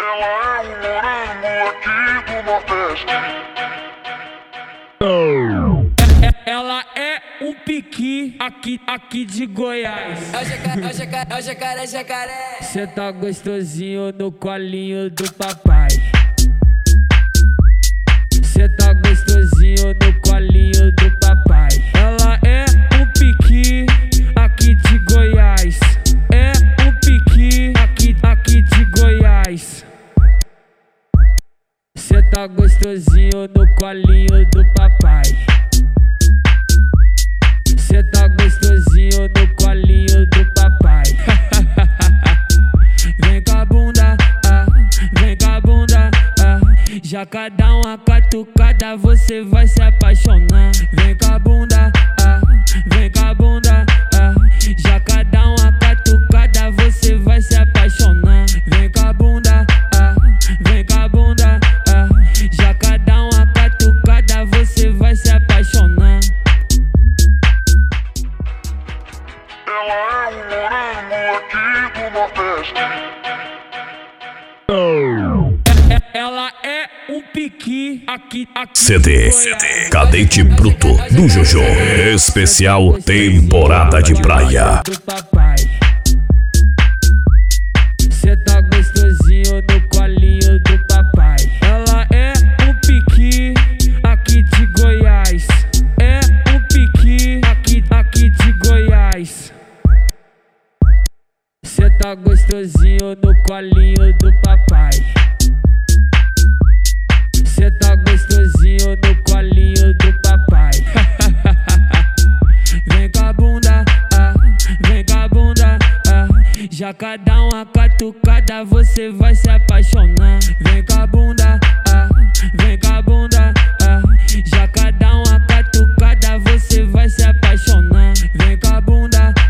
Ela é um morango aqui do Nordeste. Ela é um piqui aqui de Goiás. É o jacaré, jacaré. Cê tá gostosinho no colinho do papai. Cê tá gostosinho no colinho do papai. Ela é um piqui aqui de Goiás. É um piqui aqui de Goiás. Cê tá gostosinho no colinho do papai. Cê tá gostosinho no colinho do papai. Vem com a bunda, vem com a bunda, já cada uma catucada você vai se apaixonar. Vem com a bunda, vem com a bunda, já cada uma catucada você vai se apaixonar. Vem com a bunda, vem com a bunda, já cada uma catucada você vai se apaixonar. Ela é um morango aqui do Nordeste. Ela é um piqui aqui CD de Goiás. Cadete Bruto do Jojo. Especial temporada de praia. Do papai. Cê tá gostosinho no colinho do papai. Ela é um piqui aqui de Goiás. É um piqui aqui de Goiás. Cê tá gostosinho no colinho do papai. Cê tá gostosinho no colinho do papai. Vem com a bunda, vem com a bunda, já cada uma catucada você vai se apaixonar. Vem com a bunda, vem com a bunda, já cada uma catucada você vai se apaixonar. Vem com a bunda,